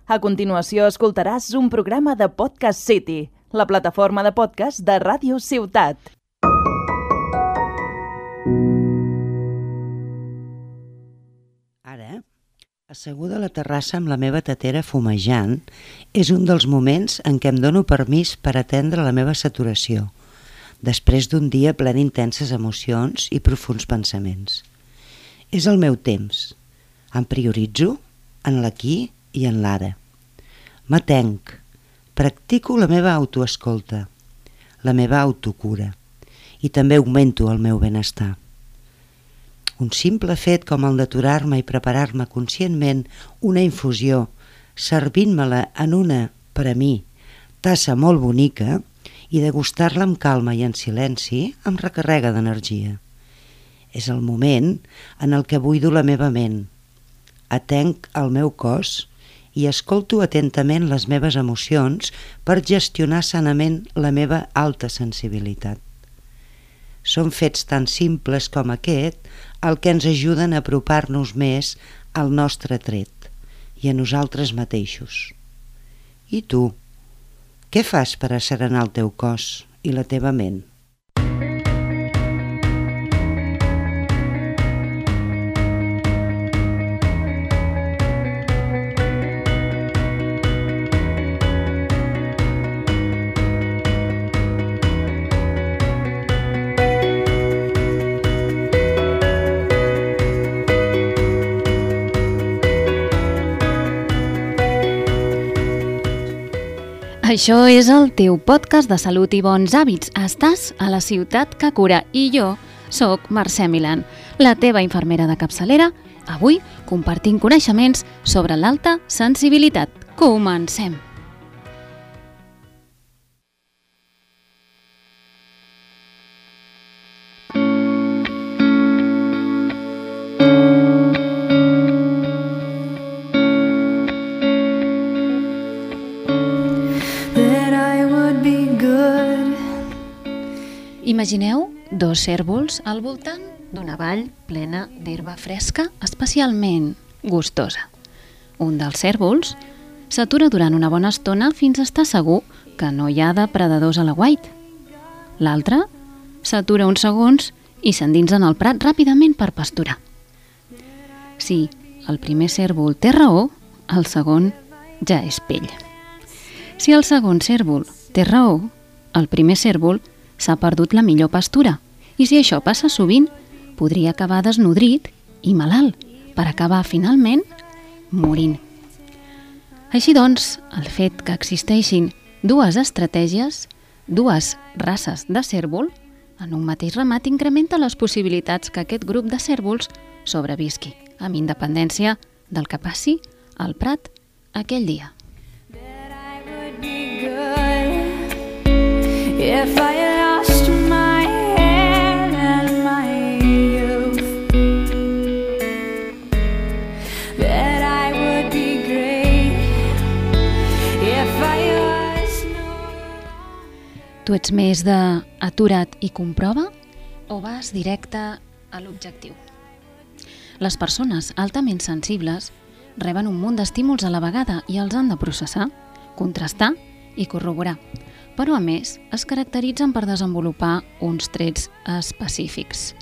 A continuació escoltaràs un programa de Podcast City, la plataforma de podcast de Ràdio Ciutat. Ara, asseguda a la terrassa amb la meva tetera fumejant, és un dels moments en què em dono permís per atendre la meva saturació, després d'un dia ple d'intenses emocions i profuns pensaments. És el meu temps. Em prioritzo en l'aquí i en l'ara. M'atenc, practico la meva autoescolta, la meva autocura i també augmento el meu benestar. Un simple fet com el d'aturar-me i preparar-me conscientment una infusió, servint-me-la en una, per a mi, tassa molt bonica i degustar-la amb calma i en silenci em recarrega d'energia. És el moment en el que buido la meva ment, atenc el meu cos i escolto atentament les meves emocions per gestionar sanament la meva alta sensibilitat. Són fets tan simples com aquest el que ens ajuden a apropar-nos més al nostre tret i a nosaltres mateixos. I tu, què fas per asserenar el teu cos i la teva ment? Això és el teu podcast de salut i bons hàbits. Estàs a la ciutat que cura i jo sóc Mercè Milán, la teva infermera de capçalera, avui compartint coneixements sobre l'alta sensibilitat. Comencem! Imagineu dos cérvols al voltant d'una vall plena d'herba fresca especialment gustosa. Un dels cérvols s'atura durant una bona estona fins a estar segur que no hi ha depredadors a l'aguait. L'altre s'atura uns segons i s'endinsa en el prat ràpidament per pasturar. Si el primer cérvol té raó, el segon ja és pell. Si el segon cérvol té raó, el primer cérvol s'ha perdut la millor pastura i si això passa sovint, podria acabar desnodrit i malalt per acabar finalment morint. Així doncs, el fet que existeixin dues estratègies, dues races de cérvol, en un mateix ramat incrementa les possibilitats que aquest grup de cérvols sobrevisqui, amb independència del que passi al prat aquell dia. If I lost my head and my youth, that I would be great if I was no. Tu ets més de atura't i comprova o vas directe a l'objectiu? Les persones altament sensibles reben un munt d'estímuls a la vegada i els han de processar, contrastar i corroborar. Però, a més, es caracteritzen per desenvolupar uns trets específics.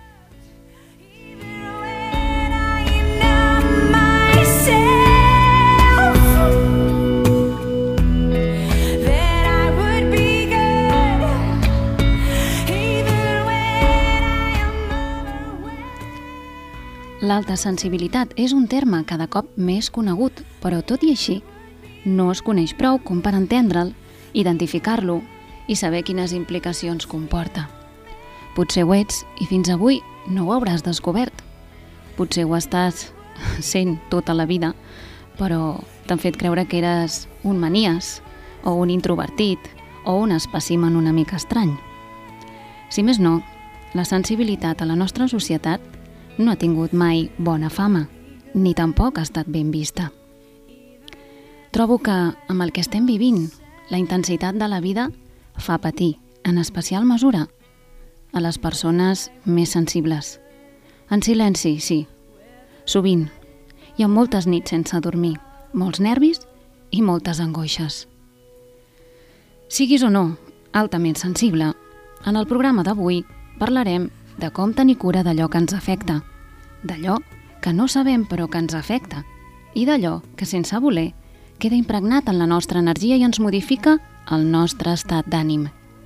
L'alta sensibilitat és un terme cada cop més conegut, però tot i així no es coneix prou com per entendre'l, identificar-lo i saber quines implicacions comporta. Potser ho ets i fins avui no ho hauràs descobert. Potser ho estàs sent tota la vida, però t'han fet creure que eres un manies o un introvertit o un espècimen una mica estrany. Si més no, la sensibilitat a la nostra societat no ha tingut mai bona fama, ni tampoc ha estat ben vista. Trobo que, amb el que estem vivint, la intensitat de la vida fa patir, en especial mesura, a les persones més sensibles. En silenci, sí, sovint, i amb moltes nits sense dormir, molts nervis i moltes angoixes. Siguis o no altament sensible, en el programa d'avui parlarem de com tenir cura d'allò que ens afecta, d'allò que no sabem però que ens afecta, i d'allò que sense voler queda impregnat en la nostra energia i ens modifica el nostre estat d'ànim.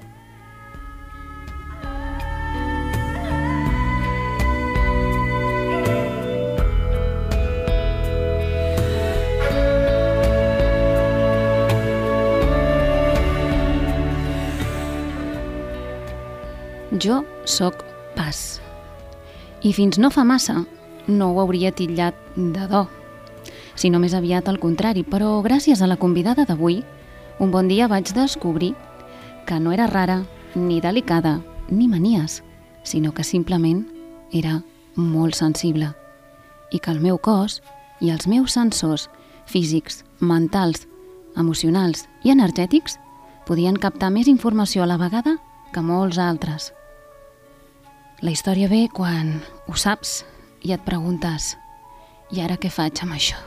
Jo sóc Pas, i fins no fa massa no ho hauria titllat de do, sinó més aviat al contrari, però gràcies a la convidada d'avui, un bon dia vaig descobrir que no era rara, ni delicada, ni manies, sinó que simplement era molt sensible, i que el meu cos i els meus sensors físics, mentals, emocionals i energètics podien captar més informació a la vegada que molts altres. La història ve quan ho saps i et preguntes «I ara què faig amb això?»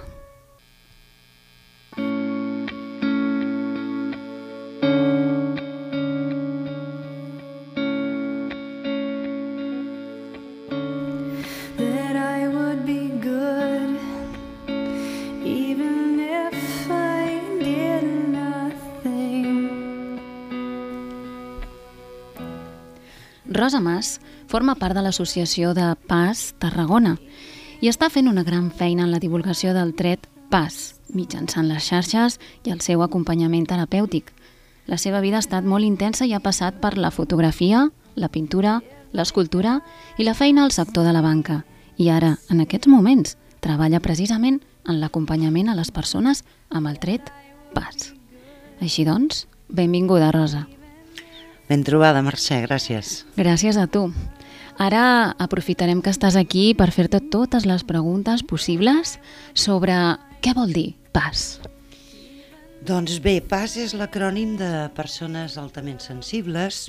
Rosa Mas forma part de l'associació de Pas Tarragona i està fent una gran feina en la divulgació del tret Pas, mitjançant les xarxes i el seu acompanyament terapèutic. La seva vida ha estat molt intensa i ha passat per la fotografia, la pintura, l'escultura i la feina al sector de la banca. I ara, en aquests moments, treballa precisament en l'acompanyament a les persones amb el tret Pas. Així doncs, benvinguda, Rosa. Ben trobada, Mercè, gràcies. Gràcies a tu. Ara aprofitarem que estàs aquí per fer-te totes les preguntes possibles sobre què vol dir Pas. Doncs bé, PAS és l'acrònim de persones altament sensibles,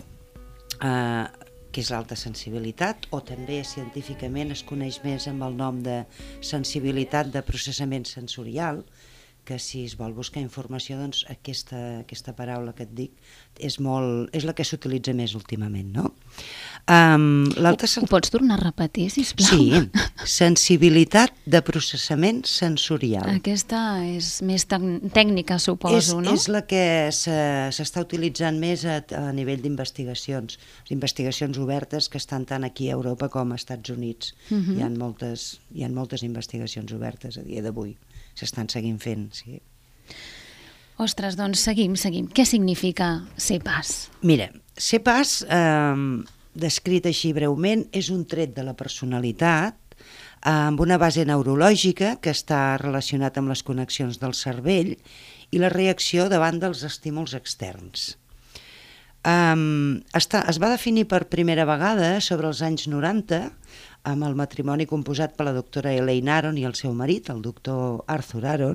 que és l'alta sensibilitat, o també científicament es coneix més amb el nom de sensibilitat de processament sensorial, que si es vol buscar informació, doncs aquesta paraula que et dic és la que s'utilitza més últimament, no? Ho pots tornar a repetir, sisplau? Sí, sensibilitat de processament sensorial. Aquesta és més tècnica, suposo, no? És la que s'està utilitzant més a nivell d'investigacions, investigacions obertes que estan tant aquí a Europa com als Estats Units. Hi ha moltes investigacions obertes a dia d'avui. S'estan seguint fent, sí. Ostres, doncs seguim. Què significa ser Pas? Mira, ser Pas, descrit així breument, és un tret de la personalitat amb una base neurològica que està relacionat amb les connexions del cervell i la reacció davant dels estímuls externs. Es va definir per primera vegada sobre els anys 90 amb el matrimoni composat per la doctora Elaine Aron i el seu marit, el doctor Arthur Aron,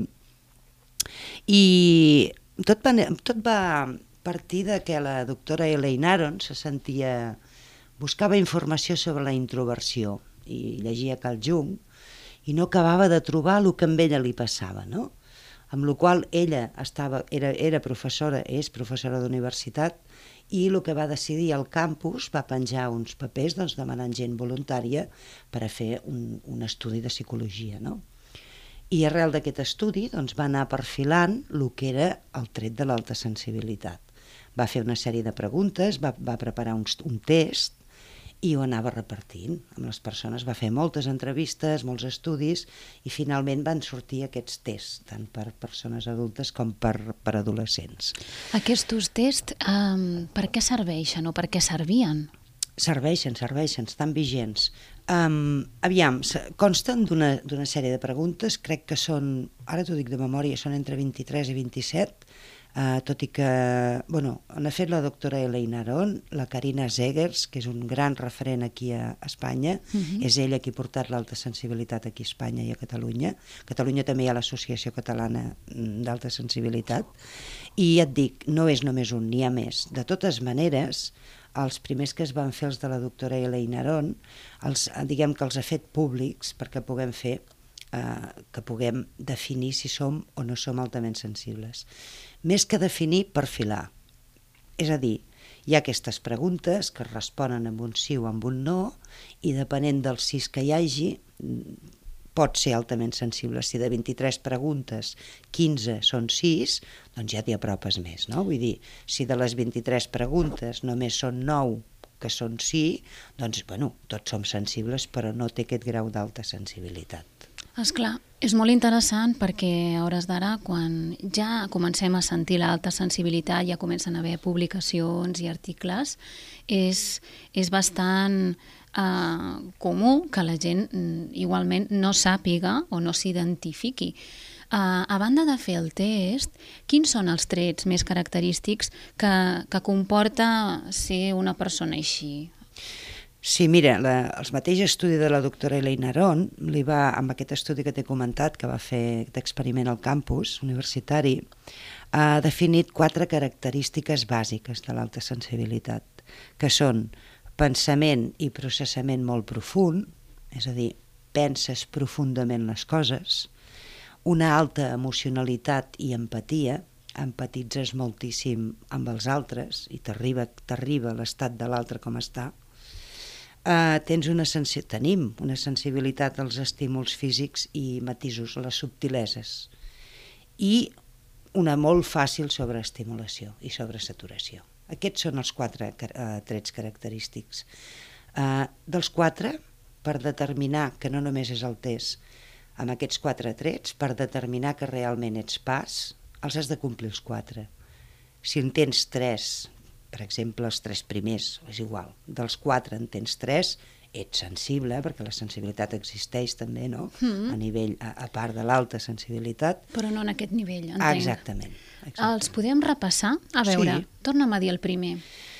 i tot va partir de que la doctora Elaine Aron buscava informació sobre la introversió i llegia Carl Jung i no acabava de trobar el que amb ella li passava, no? Amb la qual ella era professora, és professora d'universitat, i el que va decidir al campus va penjar uns papers demanant gent voluntària per a fer un estudi de psicologia, no? I arrel d'aquest estudi va anar perfilant el que era el tret de l'alta sensibilitat. Va fer una sèrie de preguntes, va preparar un test i ho anava repartint amb les persones. Va fer moltes entrevistes, molts estudis i finalment van sortir aquests tests, tant per persones adultes com per adolescents. Aquests tests per què serveixen o per què servien? Serveixen, estan vigents. Aviam, consten d'una sèrie de preguntes, crec que són, ara t'ho dic de memòria, són entre 23 i 27, tot i que, n'ha fet la doctora Elaine Aron, la Carina Zegers, que és un gran referent aquí a Espanya, és ella qui ha portat l'alta sensibilitat aquí a Espanya i a Catalunya. A Catalunya també hi ha l'Associació Catalana d'Alta Sensibilitat, i ja et dic, no és només un, n'hi ha més. De totes maneres, els primers que es van fer, els de la doctora Elaine Aron, diguem que els ha fet públics perquè puguem fer que puguem definir si som o no som altament sensibles. Més que definir, perfilar. És a dir, hi ha aquestes preguntes que es responen amb un sí o amb un no, i depenent dels sis que hi hagi, pot ser altament sensible. Si de 23 preguntes 15 són 6, doncs ja t'hi apropes més, no? Vull dir, si de les 23 preguntes només són 9 que són sí, doncs, bueno, tots som sensibles, però no té aquest grau d'alta sensibilitat. Esclar, és molt interessant perquè a hores d'ara, quan ja comencem a sentir l'alta sensibilitat, ja comencen a haver publicacions i articles, és bastant comú que la gent igualment no sàpiga o no s'identifiqui. A banda de fer el test, quins són els trets més característics que comporta ser una persona així? Sí, mira, el mateix estudi de la doctora Elaine Aron, amb aquest estudi que t'he comentat, que va fer d'experiment al campus universitari, ha definit 4 característiques bàsiques de l'alta sensibilitat, que són pensament i processament molt profund, és a dir, penses profundament les coses, una alta emocionalitat i empatia, empatitzes moltíssim amb els altres i t'arriba l'estat de l'altre com està. Tenim una sensibilitat als estímuls físics i matisos, les subtileses, i una molt fàcil sobreestimulació i sobresaturació. Aquests són els 4 trets característics. Dels 4, per determinar que no només és el test, amb aquests 4 trets, per determinar que realment ets pas, els has de complir els 4. Si en tens 3, per exemple, els 3 primers, és igual, dels 4 en tens 3, ets sensible, perquè la sensibilitat existeix també, no? A nivell, a part de l'alta sensibilitat. Però no en aquest nivell, entenc. Exactament. Els podem repassar? A veure, sí. Torna'm a dir el primer.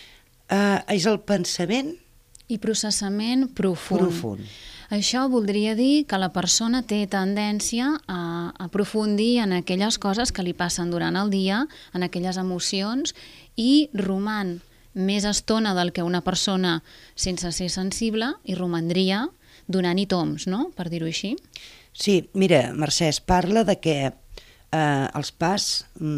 És el pensament i processament profund. Això voldria dir que la persona té tendència a aprofundir en aquelles coses que li passen durant el dia, en aquelles emocions, i roman més estona del que una persona sense ser sensible i romandria donant-hi toms, no?, per dir-ho així. Sí, mira, Mercè, es parla de que els PAS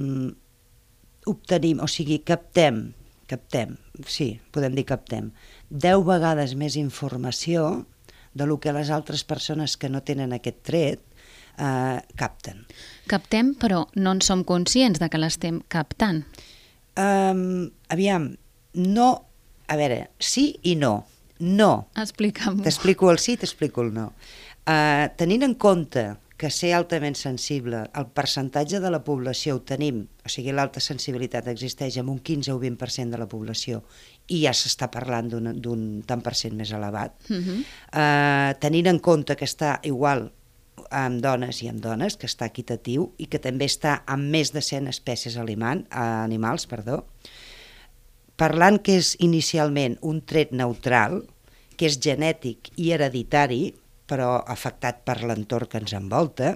obtenim, o sigui, captem, sí, podem dir captem, 10 vegades més informació de lo que les altres persones que no tenen aquest tret capten. Captem, però no en som conscients de que l'estem captant. Aviam, no, a veure, sí i no. No. Explica'm-ho. T'explico el sí, t'explico el no. Tenint en compte que ser altament sensible, el percentatge de la població ho tenim, o sigui, l'alta sensibilitat existeix en un 15 o 20% de la població i ja s'està parlant d'un tant per cent més elevat. Tenint en compte que està igual amb dones i amb dones, que està equitatiu i que també està amb més de 100 espècies animals, parlant que és inicialment un tret neutral, que és genètic i hereditari, però afectat per l'entorn que ens envolta,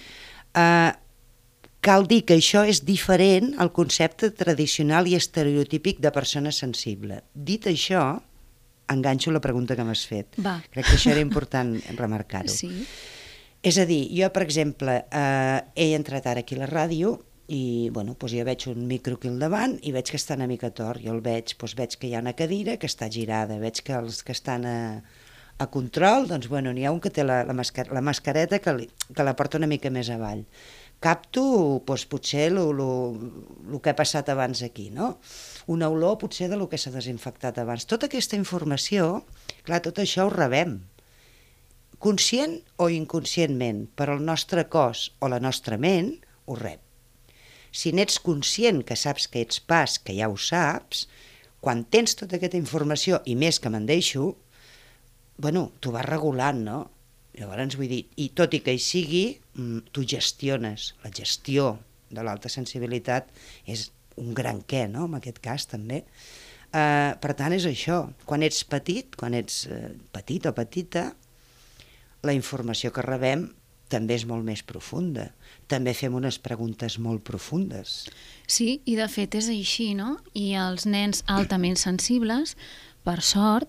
cal dir que això és diferent al concepte tradicional i estereotípic de persona sensible. Dit això, enganxo la pregunta que m'has fet. Va. Crec que això era important remarcar-ho. Sí. És a dir, jo, per exemple, he entrat ara aquí a la ràdio i bueno, doncs jo veig un micro aquí al davant i veig que està una mica tort. Jo el veig, doncs veig que hi ha una cadira que està girada, veig que els que estan a control, doncs bueno, n'hi ha un que té la mascareta que la porta una mica més avall. Capto doncs, potser el que ha passat abans aquí, no? Una olor potser de lo que s'ha desinfectat abans. Tota aquesta informació, clar, tot això ho rebem. Conscient o inconscientment, però el nostre cos o la nostra ment ho rep. Si n'ets conscient que saps que ets pas, que ja ho saps, quan tens tota aquesta informació, i més que me'n deixo, bueno, t'ho vas regulant, no? Llavors, vull dir, i tot i que hi sigui, tu gestiones. La gestió de l'alta sensibilitat és un gran què, no?, en aquest cas, també. Per tant, és això. Quan ets petit o petita, la informació que rebem també és molt més profunda. També fem unes preguntes molt profundes. Sí, i de fet és així, no? I els nens altament sensibles, per sort,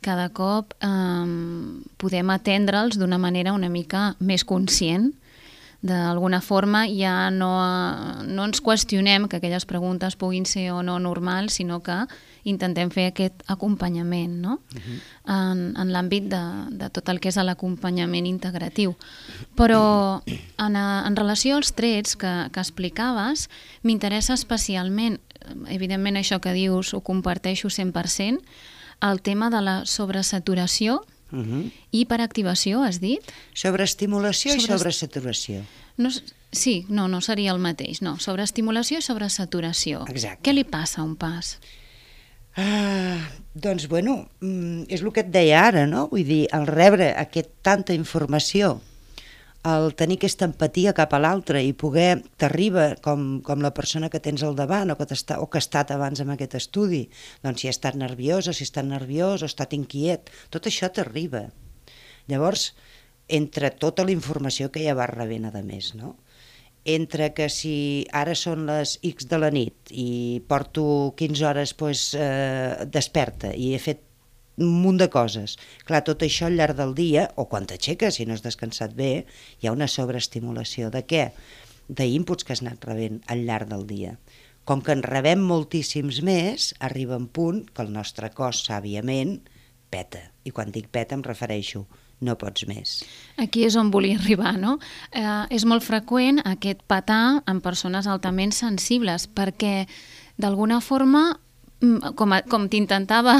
cada cop podem atendre'ls d'una manera una mica més conscient. D'alguna forma ja no ens qüestionem que aquelles preguntes puguin ser o no normals, sinó que intentem fer aquest acompanyament, no? En l'àmbit de tot el que és l'acompanyament integratiu. Però en relació als trets que explicaves, m'interessa especialment, evidentment això que dius ho comparteixo 100%, el tema de la sobresaturació, hiperactivació, has dit? Sobreestimulació i sobresaturació. Sí, no seria el mateix. No, sobreestimulació i sobresaturació. Exacte. Què li passa a un pas? Doncs, bueno, és el que et deia ara, no? Vull dir, al rebre tanta informació, el tenir aquesta empatia cap a l'altre i poder t'arriba com la persona que tens al davant o que ha estat abans en aquest estudi, doncs si ha estat nerviosa, si ha estat nerviós o ha estat inquiet, tot això t'arriba. Llavors, entre tota la informació que ja vas rebent a més, no? Entre que si ara són les X de la nit i porto 15 hores desperta i he fet un munt de coses. Clar, tot això al llarg del dia, o quan t'aixeques, si no has descansat bé, hi ha una sobreestimulació. De què? D'inputs que has anat rebent al llarg del dia. Com que en rebem moltíssims més, arriba un punt que el nostre cos, sàviament, peta. I quan dic peta em refereixo, no pots més. Aquí és on volia arribar, no? És molt freqüent aquest petar en persones altament sensibles, perquè d'alguna forma, com t'intentava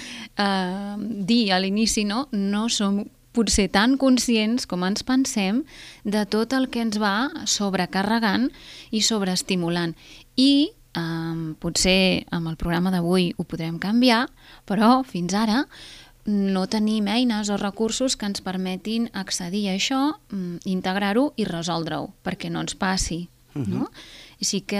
dir a l'inici, no som potser tan conscients com ens pensem de tot el que ens va sobrecarregant i sobreestimulant. I potser amb el programa d'avui ho podrem canviar, però fins ara no tenim eines o recursos que ens permetin accedir a això, integrar-ho i resoldre-ho, perquè no ens passi. No? I sí que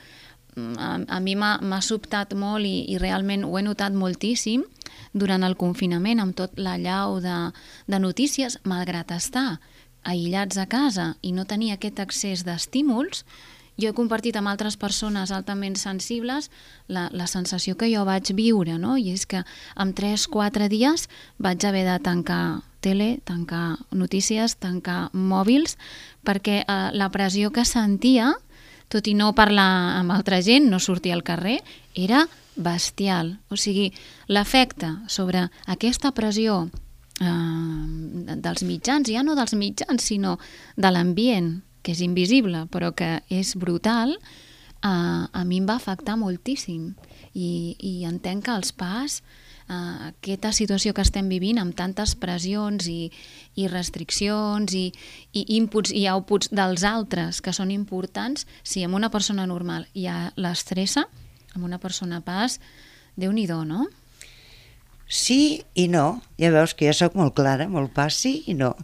a mi m'ha sobtat molt i realment ho he notat moltíssim durant el confinament amb tot l'allau de notícies, malgrat estar aïllats a casa i no tenir aquest accés d'estímuls. Jo he compartit amb altres persones altament sensibles la sensació que jo vaig viure, no? I és que en 3-4 dies vaig haver de tancar tele, tancar notícies, tancar mòbils, perquè la pressió que sentia, tot i no parlar amb altra gent, no sortir al carrer, era bestial. O sigui, l'efecte sobre aquesta pressió dels mitjans, ja no dels mitjans, sinó de l'ambient, que és invisible, però que és brutal, a mi em va afectar moltíssim. I entenc que els PAS, aquesta situació que estem vivint amb tantes pressions i restriccions i inputs i outputs dels altres que són importants, si amb una persona normal ja l'estressa, amb una persona PAS, Déu-n'hi-do, no? Sí i no. Ja veus que jo soc molt clara, molt PAS, sí i no.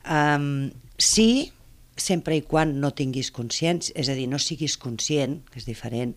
Sí, sempre i quan no tinguis consciència, és a dir, no siguis conscient, que és diferent,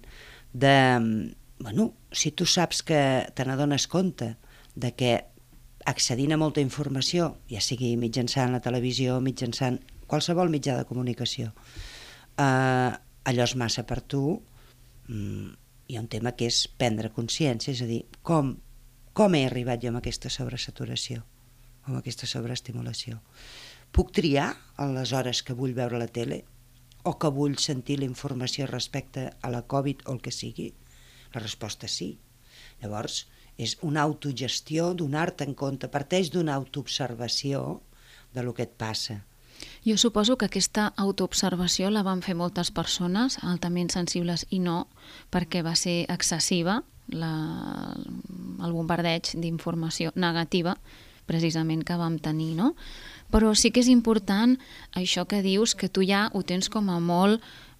si tu saps que te n'adones compte de que accedint a molta informació, ja sigui mitjançant la televisió, mitjançant qualsevol mitjà de comunicació, allò és massa per tu, hi ha un tema que és prendre consciència, és a dir, com he arribat jo amb aquesta sobresaturació, amb aquesta sobreestimulació. Puc triar a les hores que vull veure la tele o que vull sentir la informació respecte a la Covid o el que sigui? La resposta és sí. Llavors, és una autogestió, donar-te en compte, parteix d'una autoobservació de lo que et passa. Jo suposo que aquesta autoobservació la van fer moltes persones altament sensibles i no perquè va ser excessiva el bombardeig d'informació negativa precisament que vam tenir, no? Però sí que és important això que dius, que tu ja ho tens com a molt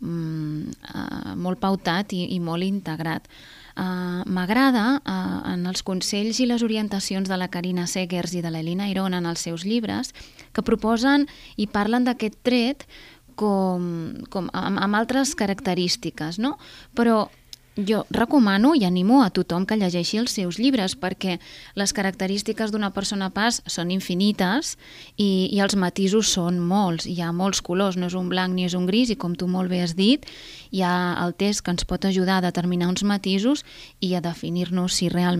pautat i molt integrat. M'agrada en els consells i les orientacions de la Carina Segers i de l'Elina Iron en els seus llibres que proposen i parlen d'aquest tret amb altres característiques, no? Però jo recomano i animo a tothom que llegeixi els seus llibres perquè les característiques d'una persona PAS són infinites i els matisos són molts. Hi ha molts colors, no és un blanc ni és un gris i com tu molt bé has dit, hi ha el test que ens pot ajudar a determinar uns matisos i a definir-nos si realment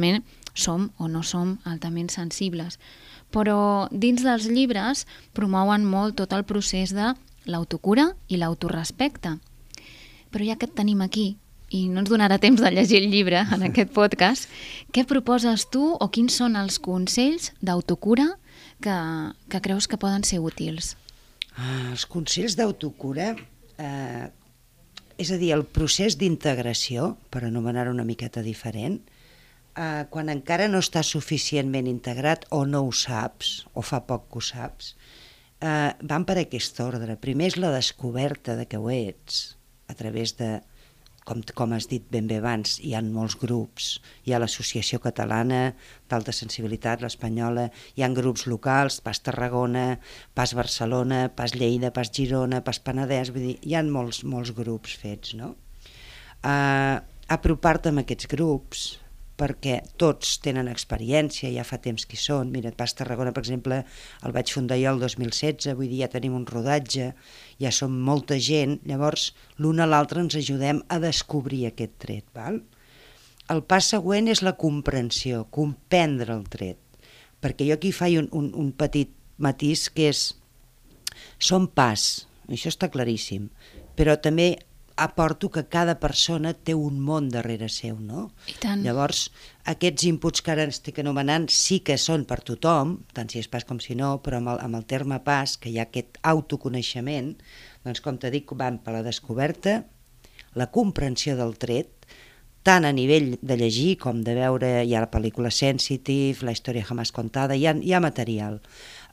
som o no som altament sensibles. Però dins dels llibres promouen molt tot el procés de l'autocura i l'autorespecte. Però ja que et tenim aquí, i no ens donarà temps de llegir el llibre en aquest podcast, què proposes tu o quins són els consells d'autocura que creus que poden ser útils? Els consells d'autocura, és a dir, el procés d'integració, per anomenar-ho una miqueta diferent, quan encara no està suficientment integrat o no ho saps, o fa poc que ho saps, van per aquest ordre. Primer és la descoberta de que ho ets, a través de, com has dit ben bé abans, hi ha molts grups. Hi ha l'Associació Catalana d'Alta Sensibilitat, l'Espanyola, hi ha grups locals, Pas Tarragona, Pas Barcelona, Pas Lleida, Pas Girona, Pas Penedès, vull dir, hi ha molts grups fets, no? Apropar-te amb aquests grups, perquè tots tenen experiència, ja fa temps que hi són. Mira, Pas Tarragona, per exemple, el vaig fundar jo el 2016, vull dir, ja tenim un rodatge, ja som molta gent, llavors l'un a l'altre ens ajudem a descobrir aquest tret, val? El pas següent és la comprensió, comprendre el tret, perquè jo aquí faig un petit matís que és, són pas, això està claríssim, però també aporto que cada persona té un món darrere seu, no? I tant. Llavors, aquests inputs que ara estic anomenant sí que són per tothom, tant si és pas com si no, però amb el terme pas, que hi ha aquest autoconeixement, doncs com t'he dit, van per la descoberta, la comprensió del tret, tant a nivell de llegir com de veure, hi ha la pel·lícula Sensitive, La història jamás contada, hi ha material.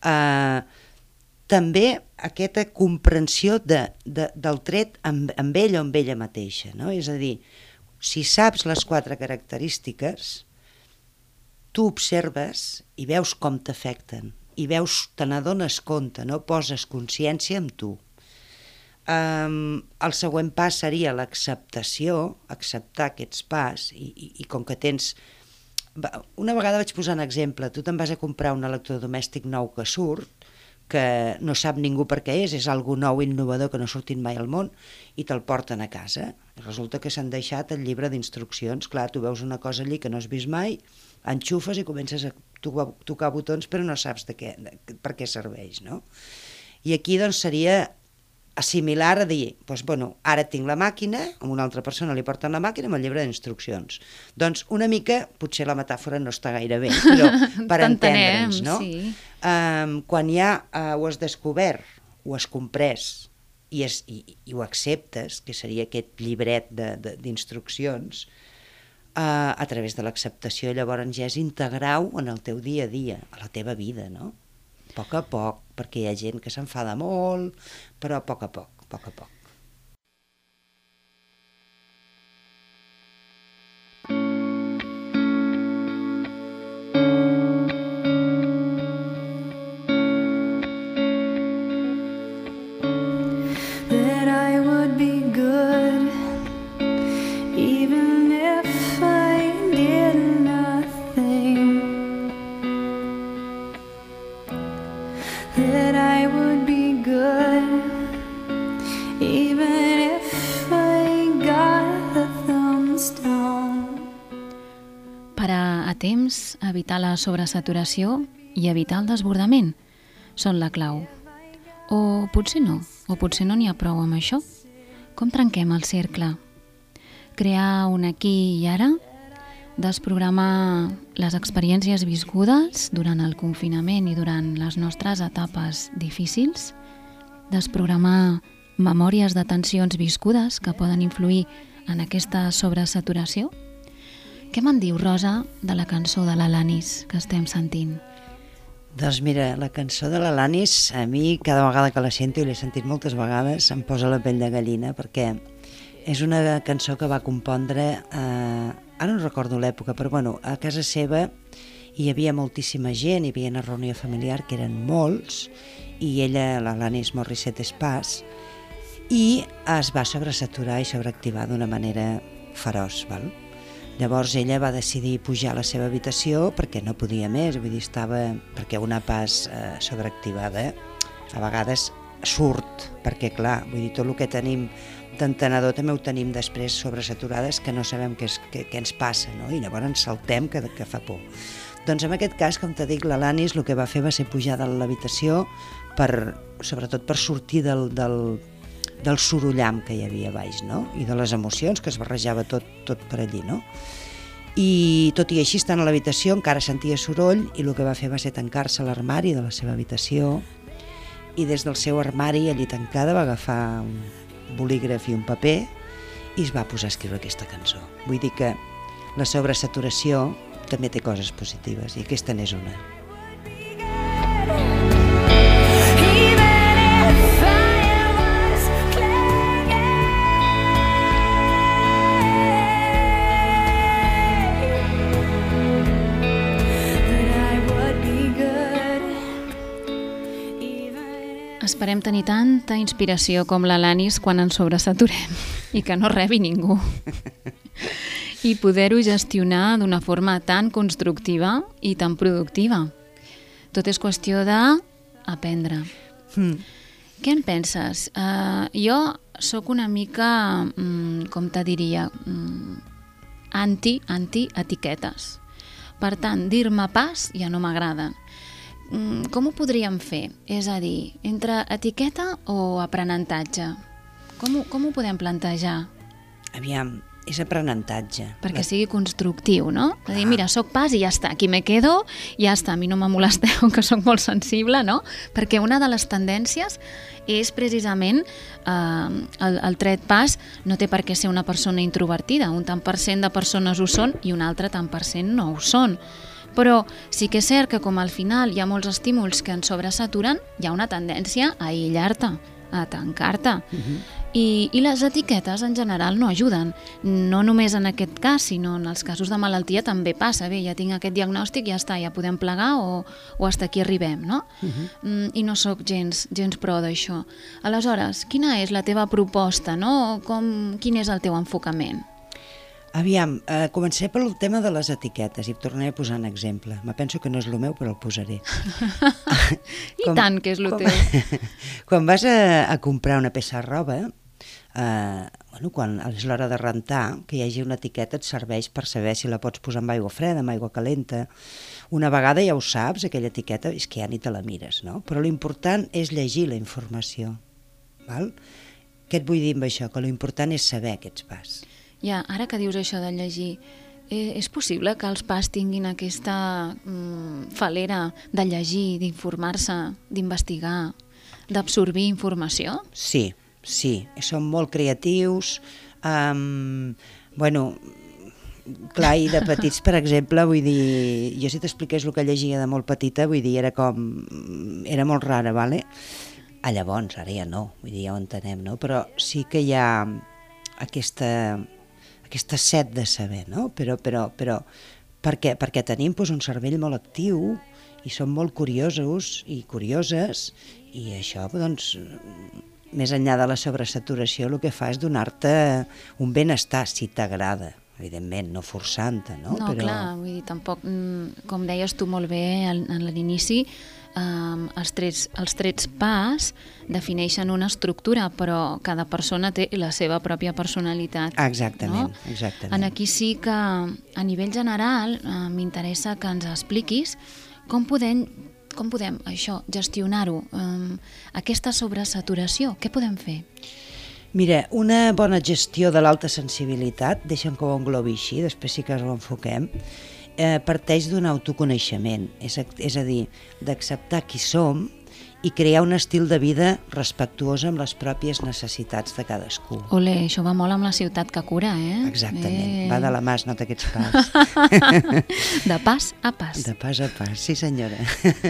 També aquesta comprensió del tret amb ell o amb ella mateixa, no? És a dir, si saps les 4 característiques, tu observes i veus com t'afecten, i veus, te n'adones compte, no? Poses consciència en tu. El següent pas seria l'acceptació, acceptar aquests pas, i com que tens... Una vegada vaig posar un exemple, tu te'n vas a comprar un electrodomèstic nou que surt, que no sap ningú per què és algú nou, innovador, que no ha sortit mai al món, i te'l porten a casa. Resulta que s'han deixat el llibre d'instruccions. Clar, tu veus una cosa allí que no has vist mai, enxufes i comences a tocar botons, però no saps per què serveix, no? I aquí doncs seria assimilar a dir, doncs, bueno, ara tinc la màquina, amb una altra persona li porten la màquina amb el llibre d'instruccions. Doncs una mica, potser la metàfora no està gaire bé, però per entendre'ns, no? Sí. Quan ja ho has descobert, ho has comprès i ho acceptes, que seria aquest llibret d'instruccions, a través de l'acceptació, llavors ja és integrar-ho en el teu dia a dia, a la teva vida, no? A poc, perquè hi ha gent que s'enfada molt, però a poc a poc. Evitar la sobresaturació i evitar el desbordament són la clau. O potser no n'hi ha prou amb això. Com trenquem el cercle? Crear un aquí i ara, desprogramar les experiències viscudes durant el confinament i durant les nostres etapes difícils, desprogramar memòries de tensions viscudes que poden influir en aquesta sobresaturació. Què me'n diu, Rosa, de la cançó de l'Alanis que estem sentint? Doncs mira, la cançó de l'Alanis, a mi cada vegada que la sento, i l'he sentit moltes vegades, em posa la pell de gallina, perquè és una cançó que va compondre, ara no recordo l'època, però bueno, a casa seva hi havia moltíssima gent, hi havia una reunió familiar que eren molts, i ella, l'Alanis Morissette Espàs, i es va sobresaturar i sobreactivar d'una manera feroç, val? Llavors ella va decidir pujar a la seva habitació perquè no podia més, vull dir, perquè una pas sobreactivada a vegades surt, perquè clar, vull dir, tot el que tenim d'entenedor també ho tenim després sobresaturades que no sabem què ens passa, no? I llavors ens saltem que fa por. Doncs en aquest cas, com te dic, l'Alanis el que va fer va ser pujar de l'habitació sobretot per sortir del sorollam que hi havia a baix, no? I de les emocions, que es barrejava tot per allí, no? I tot i així, estant a l'habitació, encara sentia soroll i el que va fer va ser tancar-se a l'armari de la seva habitació i des del seu armari, allí tancada, va agafar un bolígraf i un paper i es va posar a escriure aquesta cançó. Vull dir que la sobresaturació també té coses positives i aquesta n'és una. Esperem tenir tanta inspiració com l'Alanis quan ens sobresaturem i que no rebi ningú. I poder-ho gestionar d'una forma tan constructiva i tan productiva. Tot és qüestió d'aprendre. Què en penses? Jo sóc una mica, com te diria, anti-etiquetes. Per tant, dir-me pas ja no m'agrada. Com ho podríem fer? És a dir, entre etiqueta o aprenentatge? Com ho podem plantejar? Aviam, és aprenentatge. Perquè sigui constructiu, no? És a dir, mira, soc pas i ja està, aquí me quedo, ja està, a mi no me molesteu, que soc molt sensible, no? Perquè una de les tendències és precisament el tret pas no té per què ser una persona introvertida, un tant per cent de persones ho són i un altre tant per cent no ho són. Però sí que és cert que com al final hi ha molts estímuls que ens sobresaturen, hi ha una tendència a aïllar-te, a tancar-te. I les etiquetes en general no ajuden. No només en aquest cas, sinó en els casos de malaltia també passa. Bé, ja tinc aquest diagnòstic, ja està, ja podem plegar o hasta aquí arribem, no? I no sóc gens pro d'això. Aleshores, quina és la teva proposta, no? Quin és el teu enfocament? Aviam, començaré pel tema de les etiquetes i tornaré a posar un exemple. Me penso que no és el meu, però el posaré. I tant que és el teu. Quan vas a comprar una peça de roba, quan és l'hora de rentar, que hi hagi una etiqueta et serveix per saber si la pots posar amb aigua freda, amb aigua calenta. Una vegada ja ho saps, aquella etiqueta, és que ja ni te la mires, no? Però l'important és llegir la informació. Val? Què et vull dir amb això? Que l'important és saber aquests pas. Ja, ara que dius això de llegir, és possible que els pas tinguin aquesta falera de llegir, d'informar-se, d'investigar, d'absorbir informació? Sí, són molt creatius. Clar, i de petits, per exemple, vull dir, jo si t'expliqués el que llegia de molt petita, vull dir, era molt rara, vale? Llavors, ara ja no, vull dir, ja ho entenem, no? Però sí que hi ha aquesta set de saber, no? Però perquè tenim un cervell molt actiu i som molt curiosos i curioses i això, doncs, més enllà de la sobresaturació, el que fa és donar-te un benestar, si t'agrada, evidentment, no forçant-te, no? No, clar, vull dir, tampoc, com deies tu molt bé a l'inici, els trets pas defineixen una estructura, però cada persona té la seva pròpia personalitat. Exactament, no? Exactament. Aquí sí que, a nivell general, m'interessa que ens expliquis com podem això, gestionar-ho, aquesta sobresaturació, què podem fer? Mira, una bona gestió de l'alta sensibilitat, deixa'm que ho englobi així, després sí que ho enfoquem, parteix d'un autoconeixement, és a dir, d'acceptar qui som i crear un estil de vida respectuós amb les pròpies necessitats de cadascú. Ole, això va molt amb la ciutat que cura, eh? Exactament, va de la mà, es nota aquests pas. De pas a pas. De pas a pas, sí senyora.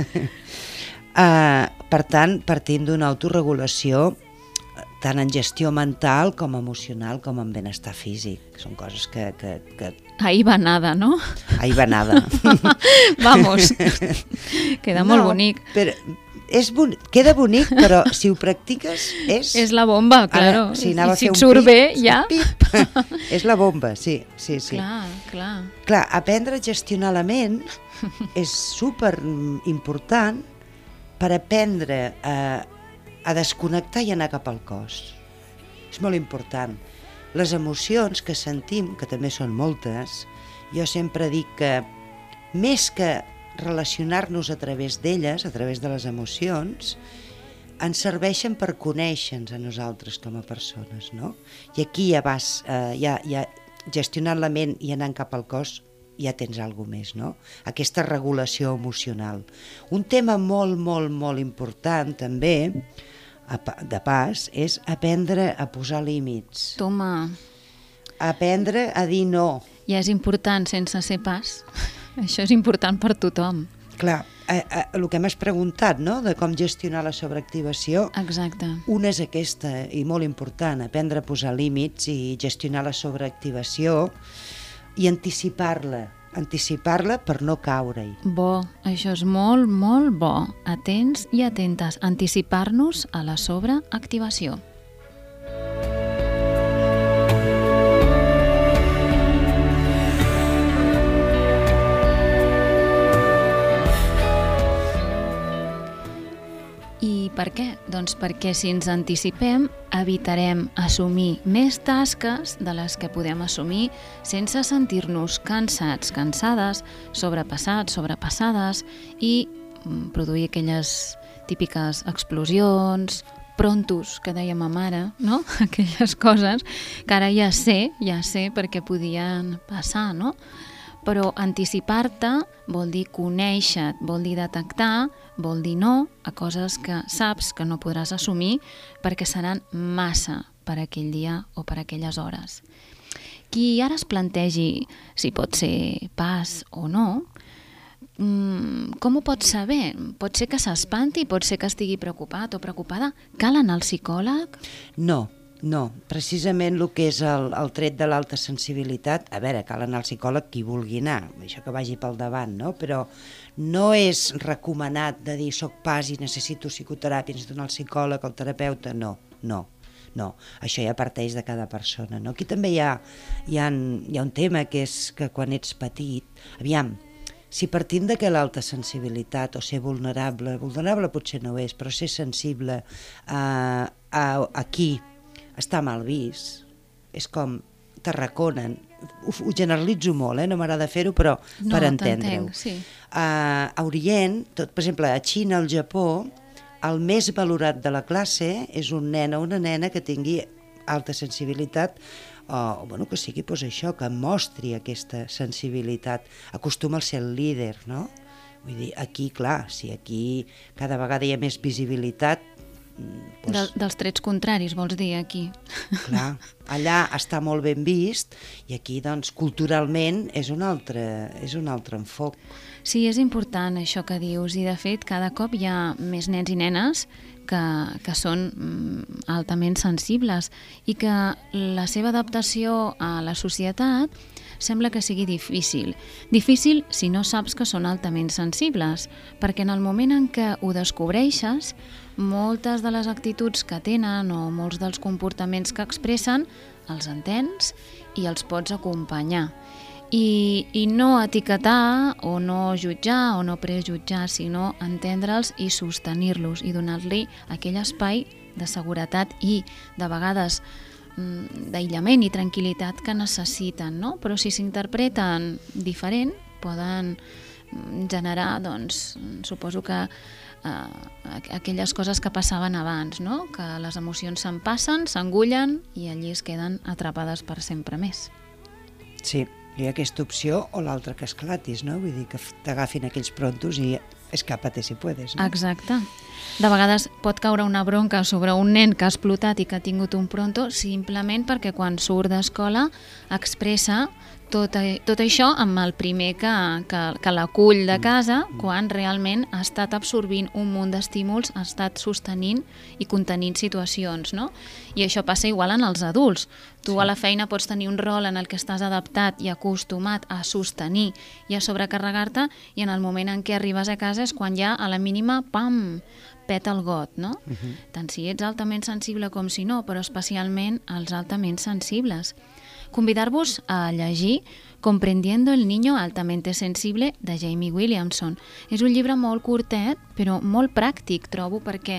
Per tant, partim d'una autorregulació tant en gestió mental com emocional com en benestar físic. Són coses que... Ahí va nada, ¿no? Ahí va nada. Vamos, queda molt bonic. Però queda bonic, però si ho practiques és... És la bomba, claro. Ara, si anava a fer et surt bé, ja... Pip, és la bomba, sí. Clar, aprendre a gestionar la ment és super important per aprendre a a desconnectar i anar cap al cos. És molt important. Les emocions que sentim, que també són moltes, jo sempre dic que més que relacionar-nos a través d'elles, a través de les emocions, ens serveixen per conèixer-nos a nosaltres com a persones, no? I aquí ja vas, gestionant la ment i anant cap al cos, ja tens alguna més, no? Aquesta regulació emocional. Un tema molt, molt, molt important també, de pas, és aprendre a posar límits. Toma. Aprendre a dir no. Ja és important sense ser pas. Això és important per tothom. Clar, el que m'has preguntat, no?, de com gestionar la sobreactivació. Exacte. Una és aquesta, i molt important, aprendre a posar límits i gestionar la sobreactivació i anticipar-la per no caure-hi. Bo, això és molt, molt bo. Atents i atentes. Anticipar-nos a la sobreactivació. I per què? Doncs perquè si ens anticipem evitarem assumir més tasques de les que podem assumir sense sentir-nos cansats, cansades, sobrepassats, sobrepassades i produir aquelles típiques explosions, prontos, que deia ma mare, no? Aquelles coses que ara ja sé perquè podien passar, no? Però anticipar-te vol dir conèixer, vol dir detectar, vol dir no a coses que saps que no podràs assumir perquè seran massa per aquell dia o per aquelles hores. Qui ara es plantegi si pot ser pas o no, com ho pot saber? Pot ser que s'espanti, pot ser que estigui preocupat o preocupada? Cal anar al psicòleg? No, precisament el que és el tret de l'alta sensibilitat, a veure, cal anar al psicòleg qui vulgui anar, això que vagi pel davant, no? Però no és recomanat de dir soc pas i necessito psicoteràpia, necessito anar al psicòleg, al terapeuta, no, això ja parteix de cada persona, no? Aquí també hi ha un tema que és que quan ets petit, aviam, si partint de que l'alta sensibilitat o ser vulnerable potser no és, però ser sensible aquí està mal vist, és com t'arraconen, ho generalitzo molt, no m'agrada fer-ho, però per entendre-ho. Sí. A Orient, per exemple, a Xina, al Japó, el més valorat de la classe és un nen o una nena que tingui alta sensibilitat, o que sigui això, que mostri aquesta sensibilitat, acostuma a ser el líder, no? Vull dir, aquí, clar, si aquí cada vegada hi ha més visibilitat, dels trets contraris, vols dir, aquí? Clar, allà està molt ben vist i aquí, doncs, culturalment és un altre enfoc. Sí, és important això que dius i, de fet, cada cop hi ha més nens i nenes que són altament sensibles i que la seva adaptació a la societat sembla que sigui difícil. Difícil si no saps que són altament sensibles, perquè en el moment en què ho descobreixes, moltes de les actituds que tenen o molts dels comportaments que expressen els entens i els pots acompanyar. I no etiquetar o no jutjar o no prejutjar, sinó entendre'ls i sostenir-los i donar-li aquell espai de seguretat i, de vegades, d'aïllament i tranquil·litat que necessiten, no? Però si s'interpreten diferent, poden generar, doncs, suposo que aquelles coses que passaven abans, no? Que les emocions se'n passen, s'engullen i allí es queden atrapades per sempre més. Sí, hi ha aquesta opció o l'altra que esclatis, no? Vull dir que t'agafin aquells prontos i escapa-te si puedes, no? Exacte. De vegades pot caure una bronca sobre un nen que ha explotat i que ha tingut un pronto simplement perquè quan surt d'escola expressa tot això amb el primer que l'acull de casa, quan realment ha estat absorbint un munt d'estímuls, ha estat sostenint i contenint situacions, no? I això passa igual en els adults. Tu a la feina pots tenir un rol en el que estàs adaptat i acostumat a sostenir i a sobrecarregar-te, i en el moment en què arribes a casa és quan ja a la mínima, pam, peta el got, no? Tant si ets altament sensible com si no, però especialment els altament sensibles. Convidar-vos a llegir Comprendiendo el niño altamente sensible de Jamie Williamson. És un llibre molt curtet, però molt pràctic, trobo, perquè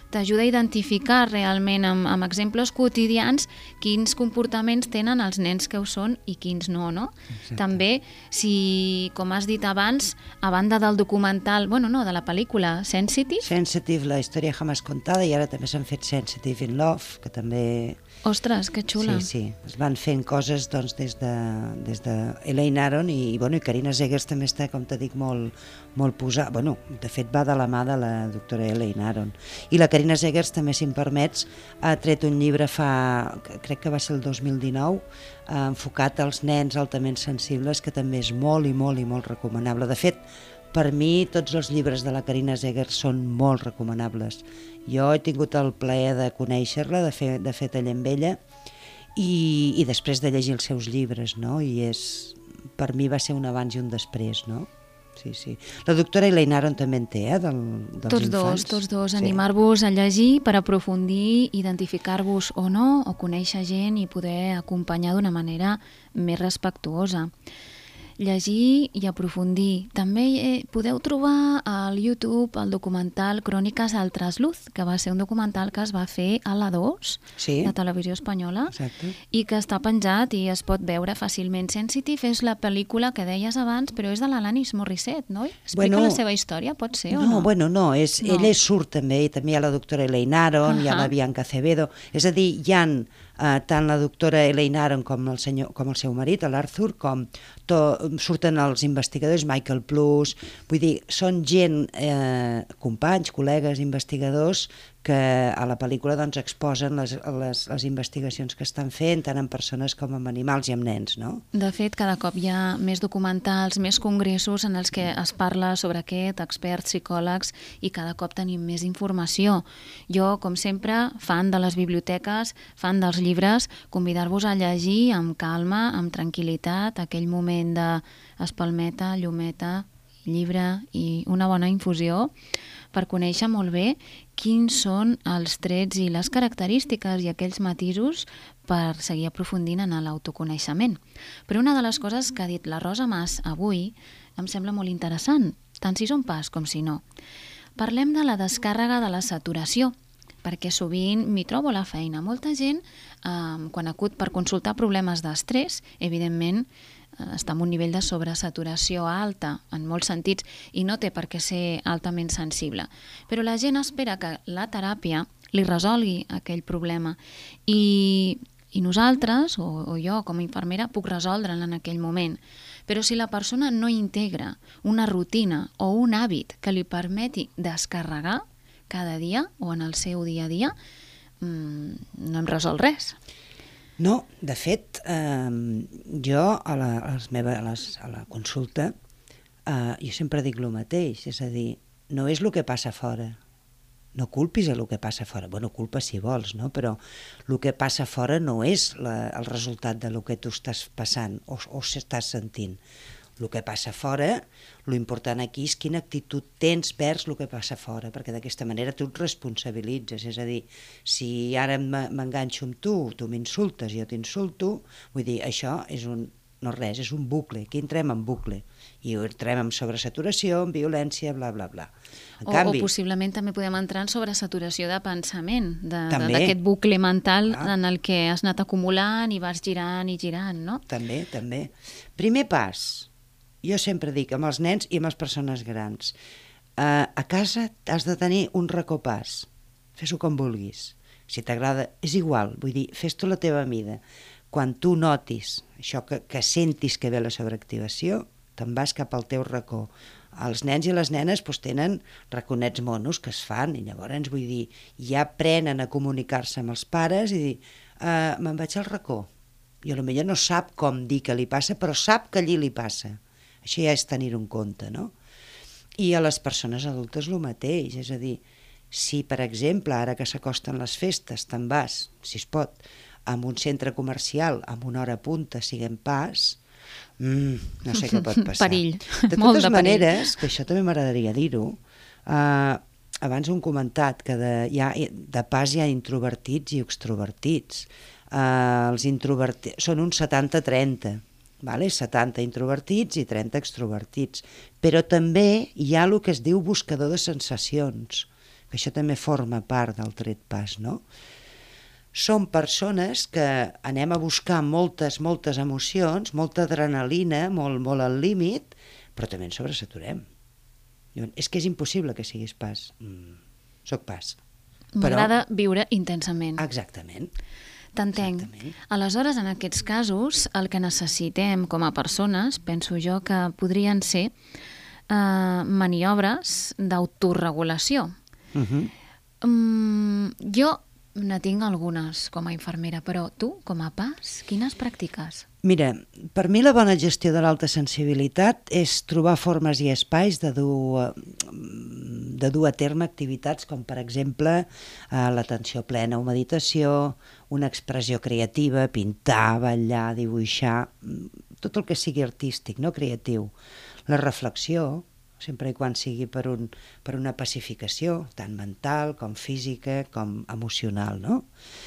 t'ajuda a identificar realment amb exemples quotidians quins comportaments tenen els nens que ho són i quins no, no? Exacte. També, si, com has dit abans, a banda del documental, bueno, no, de la pel·lícula Sensitive. Sensitive, la història jamás contada, i ara també s'han fet Sensitive in Love, que també... Ostres, que xula. Sí, es van fent coses doncs, des de Elaine Aron i Carina Zegers també està, com t'he dit, molt posada. Bueno, de fet va de la mà de la doctora Elaine Aron. I la Carina Zegers també, si em permets, ha tret un llibre crec que va ser el 2019, enfocat als nens altament sensibles, que també és molt i molt i molt recomanable. De fet, per mi tots els llibres de la Carina Zegers són molt recomanables. Jo he tingut el plaer de conèixer-la, de fer taller amb ella i després de llegir els seus llibres, no? I per mi va ser un abans i un després, no? Sí, sí. La doctora Elaine Aron també en té, dels infants. Tots dos. Sí. Animar-vos a llegir per aprofundir, identificar-vos o no, o conèixer gent i poder acompanyar d'una manera més respectuosa. Llegir i aprofundir. També podeu trobar al YouTube el documental Cròniques al Trasluz, que va ser un documental que es va fer a la 2, sí, de Televisió Espanyola, exacte, i que està penjat i es pot veure fàcilment. Sensitive és la pel·lícula que deies abans, però és de l'Alanis Morissette, no? Explica la seva història, pot ser o no? No, ella surt també, i també hi ha la doctora Elaine Aron, hi ha la Bianca Acevedo, és a dir, hi ha tant la doctora Elaine Aron com el seu marit, l'Arthur, com surten els investigadors, Michael Plus, vull dir, són gent, companys, col·legues, investigadors, que a la pel·lícula doncs, exposen les investigacions que estan fent, tant amb persones com amb animals i amb nens, no? De fet, cada cop hi ha més documentals, més congressos en els que es parla sobre aquest, experts, psicòlegs, i cada cop tenim més informació. Jo, com sempre, fan de les biblioteques, fan dels llibres, convidar-vos a llegir amb calma, amb tranquil·litat, aquell moment d'espalmeta, llumeta, llibre i una bona infusió, per conèixer molt bé quins són els trets i les característiques i aquells matisos per seguir aprofundint en l'autoconeixement. Però una de les coses que ha dit la Rosa Mas avui em sembla molt interessant, tant si són pas com si no. Parlem de la descàrrega de la saturació, perquè sovint m'hi trobo a la feina. Molta gent, quan acut per consultar problemes d'estrès, evidentment, està en un nivell de sobresaturació alta, en molts sentits, i no té per què ser altament sensible. Però la gent espera que la teràpia li resolgui aquell problema i nosaltres, o jo com a infermera, puc resoldre'l en aquell moment. Però si la persona no integra una rutina o un hàbit que li permeti descarregar cada dia o en el seu dia a dia, no hem resolt res. No, de fet, jo a la consulta jo sempre dic el mateix, és a dir, no és el que passa fora, no culpis el que passa fora, bueno, culpa si vols, no? Però el que passa fora no és el resultat del que tu estàs passant o estàs sentint. El que passa fora, l'important aquí és quina actitud tens vers el que passa fora, perquè d'aquesta manera tu et responsabilitzes, és a dir, si ara m'enganxo amb tu m'insultes, jo t'insulto, vull dir, això és no res, és un bucle, aquí entrem en bucle, i entrem en sobresaturació, en violència, bla, bla, bla. O possiblement també podem entrar en sobresaturació de pensament, d'aquest bucle mental en el que has anat acumulant i vas girant i girant, no? També. Primer pas, jo sempre dic amb els nens i amb les persones grans, a casa has de tenir un racó pas, fes-ho com vulguis, si t'agrada, és igual, vull dir, fes-t'ho la teva mida. Quan tu notis això que sentis que ve la sobreactivació, te'n vas cap al teu racó. Els nens i les nenes tenen raconets monos que es fan, i llavors, vull dir, ja aprenen a comunicar-se amb els pares i dir, me'n vaig al racó. I potser no sap com dir que li passa, però sap que allí li passa. Això ja és tenir un compte, no? I a les persones adultes el mateix, és a dir, si per exemple ara que s'acosten les festes te'n vas, si es pot, a un centre comercial amb una hora punta, siguem pas, no sé què pot passar. Perill, de molt de totes perill. maneres, que això també m'agradaria dir-ho, abans ho hem comentat, que de pas hi ha introvertits i extrovertits. Els introvertits són uns 70-30, 70 introvertits i 30 extrovertits, però també hi ha el que es diu buscador de sensacions, que això també forma part del tret pas, no? Som persones que anem a buscar moltes emocions, molta adrenalina, molt al límit, però també ens sobresaturem. Diuen, és que és impossible que siguis pas. Soc pas. M'agrada viure intensament. Exactament. T'entenc. Aleshores, en aquests casos, el que necessitem com a persones, penso jo que podrien ser maniobres d'autoregulació. Jo ne tinc algunes com a infermera, però tu, com a pas, quines practiques? Mira, per mi la bona gestió de l'alta sensibilitat és trobar formes i espais de dur a terme activitats com, per exemple, l'atenció plena o meditació, una expressió creativa, pintar, ballar, dibuixar, tot el que sigui artístic, no creatiu. La reflexió, sempre i quan sigui per una pacificació, tant mental com física com emocional, no?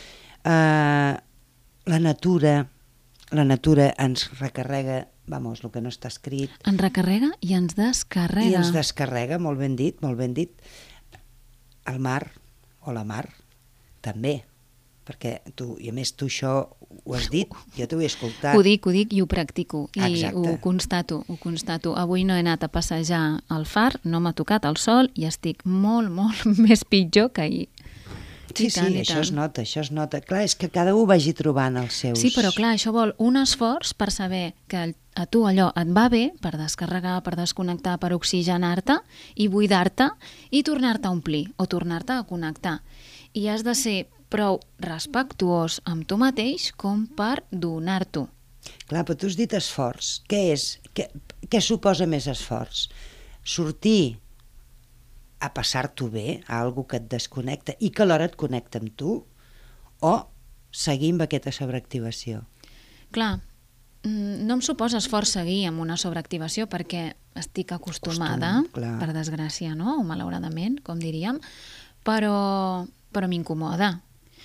La natura ens recarrega, el que no està escrit. Ens recarrega i ens descarrega. I ens descarrega, molt ben dit. El mar o la mar, també. Perquè tu, i a més tu això ho has dit, jo t'ho he escoltat. Ho dic i ho practico. I Exacte. ho constato. Avui no he anat a passejar al far, no m'ha tocat el sol i estic molt més pitjor que ahir. Sí, això es nota. Clar, és que cada un vagi trobant els seus... Sí, però clar, això vol un esforç per saber que a tu allò et va bé, per descarregar, per desconnectar, per oxigenar-te i buidar-te i tornar-te a omplir o tornar-te a connectar. I has de ser prou respectuós amb tu mateix com per donar-t'ho. Clar, però tu has dit esforç. Què suposa més esforç? Sortir a passar-t'ho bé, a algú que et desconnecta i que alhora et connecta amb tu, o seguir amb aquesta sobreactivació? Clar, no em suposa esforç seguir amb una sobreactivació perquè estic acostumada, per desgràcia, no? O malauradament, com diríem, però m'incomoda.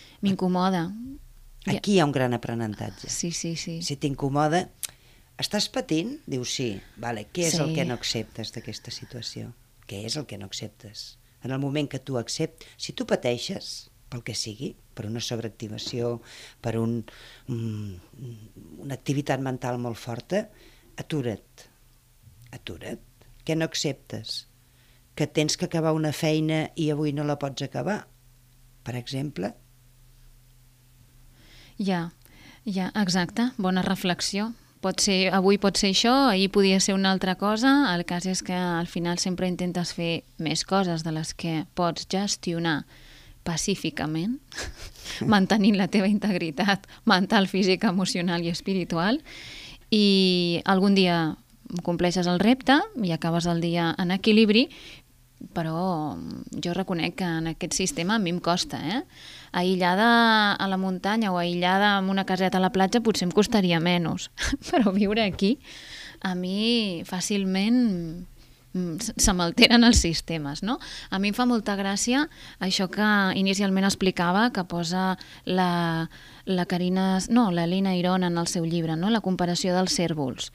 Aquí hi ha un gran aprenentatge. Sí. Si t'incomoda, estàs patint? Dius sí. Vale, què és el que no acceptes d'aquesta situació? Què és el que no acceptes? En el moment que tu acceptes, si tu pateixes, pel que sigui, per una sobreactivació, per una activitat mental molt forta, atura't. Què no acceptes? Que tens que acabar una feina i avui no la pots acabar, per exemple? Ja, exacte, bona reflexió. Avui pot ser això, ahir podia ser una altra cosa, el cas és que al final sempre intentes fer més coses de les que pots gestionar pacíficament, mantenint la teva integritat mental, física, emocional i espiritual, i algun dia compleixes el repte i acabes el dia en equilibri, però jo reconec que en aquest sistema a mi em costa, aïllada a la muntanya o aïllada en una caseta a la platja potser em costaria menys, però viure aquí a mi fàcilment se m'alteren els sistemes, no? A mi em fa molta gràcia això que inicialment explicava, que posa la Lina Iron en el seu llibre, no? La comparació dels cérvols.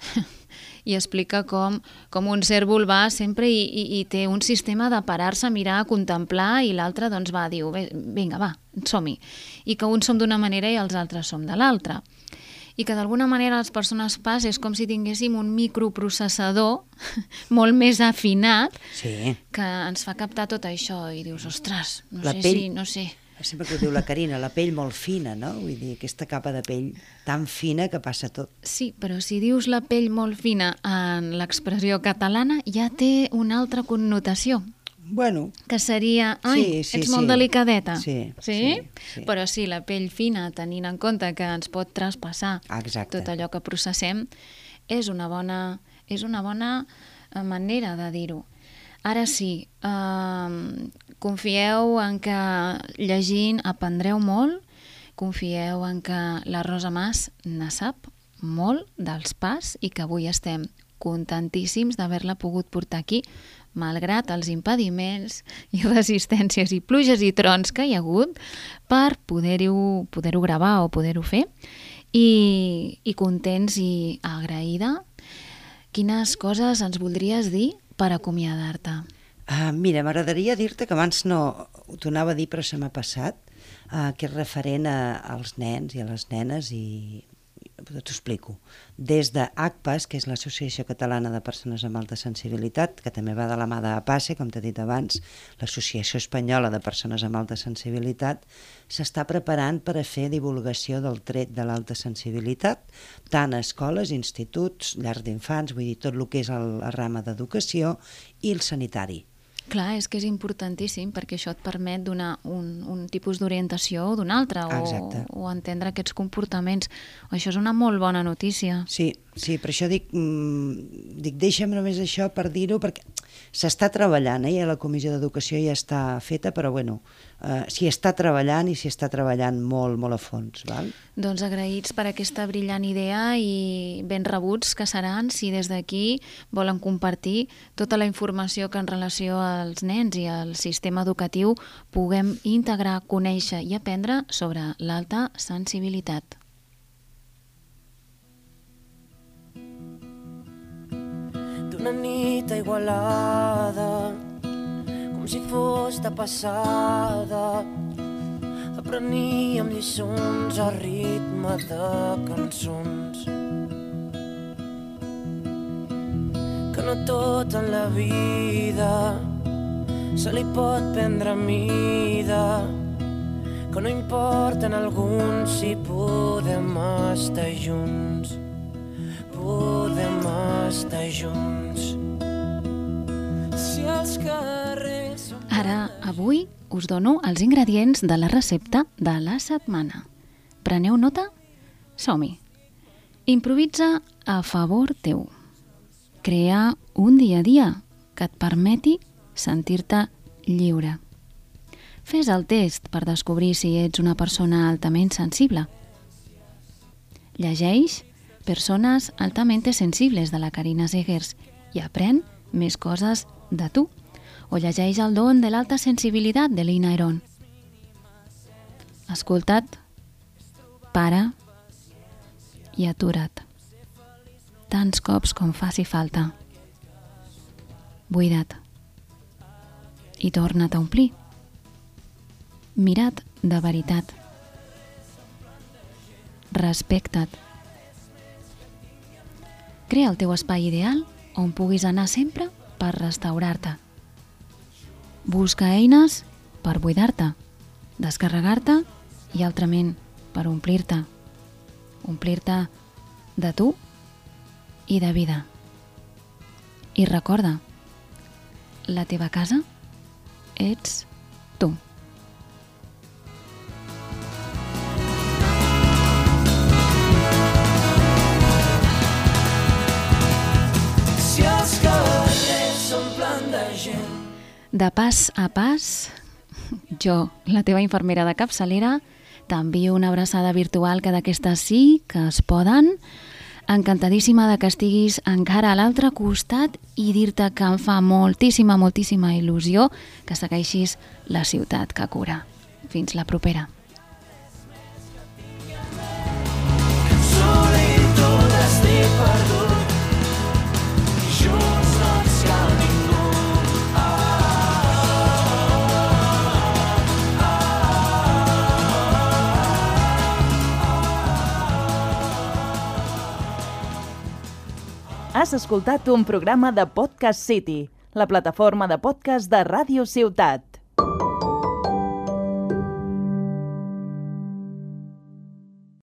I explica com un cérvol va sempre i té un sistema de parar-se, mirar, contemplar, i l'altre doncs diu, vinga, va, som-hi. I que uns som d'una manera i els altres som de l'altra. I que d'alguna manera les persones pas és com si tinguéssim un microprocessador molt més afinat que ens fa captar tot això i dius, ostres, no sé. Sempre que ho diu la Carina, la pell molt fina, no? Vull dir, aquesta capa de pell tan fina que passa tot. Sí, però si dius la pell molt fina en l'expressió catalana ja té una altra connotació. Bueno. Que seria, ets molt delicadeta. Sí. Però sí, la pell fina, tenint en compte que ens pot traspassar tot allò que processem, és una bona manera de dir-ho. Ara sí, confieu en que llegint aprendreu molt, confieu en que la Rosa Mas ne sap molt dels pas i que avui estem contentíssims d'haver-la pogut portar aquí, malgrat els impediments i resistències i pluges i trons que hi ha hagut per poder-ho gravar o poder-ho fer, i contents i agraïda. Quines coses ens voldries dir per acomiadar-te? Mira, m'agradaria dir-te que abans no t'ho anava a dir però se m'ha passat, que és referent als nens i a les nenes i t'ho explico. Des de ACPAS, que és l'Associació Catalana de Persones amb Alta Sensibilitat, que també va de la mà d'APASE, com t'he dit abans, l'Associació Espanyola de Persones amb Alta Sensibilitat, s'està preparant per a fer divulgació del tret de l'alta sensibilitat, tant a escoles, instituts, llars d'infants, vull dir, tot el que és la rama d'educació i el sanitari. Clar, és que és importantíssim perquè això et permet donar un tipus d'orientació o d'un altre o entendre aquests comportaments. Això és una molt bona notícia. Sí, per això dic deixa'm només això per dir-ho, perquè s'està treballant, i la Comissió d'Educació ja està feta, però bueno, s'hi està treballant i s'hi està treballant molt, molt a fons. Val? Doncs agraïts per aquesta brillant idea i ben rebuts que seran si des d'aquí volen compartir tota la informació que en relació als nens i al sistema educatiu puguem integrar, conèixer i aprendre sobre l'alta sensibilitat. D'una nit a Igualada, com si fos de passada, apreníem lliçons a ritme de cançons. Que no tot en la vida se li pot prendre mida, que no importa en alguns si podem estar junts. Podem estar junts. Si els carrers són... Ara, avui, us dono els ingredients de la recepta de la setmana. Preneu nota? Som-hi. Improvisa a favor teu. Crea un dia a dia que et permeti sentir-te lliure. Fes el test per descobrir si ets una persona altament sensible. Llegeix Persones altamente sensibles de la Carina Segers i aprèn més coses de tu. O llegeix El don de l'alta sensibilitat de Lina Herón. Escolta't, para i atura't. Tants cops com faci falta. Buida't i torna't a omplir. Mira't de veritat. Respecta't. Crea el teu espai ideal on puguis anar sempre per restaurar-te. Busca eines per buidar-te, descarregar-te i altrament per omplir-te. Omplir-te de tu i de vida. I recorda, la teva casa ets tu. De pas a pas, jo, la teva infermera de capçalera, t'envio una abraçada virtual que d'aquestes sí que es poden. Encantadíssima de que estiguis encara a l'altre costat i dir-te que em fa moltíssima, moltíssima il·lusió que segueixis la ciutat que cura. Fins la propera. Solitud estic perdut, junts no ens cal ningú. Has escoltat un programa de Podcast City, la plataforma de podcast de Ràdio Ciutat.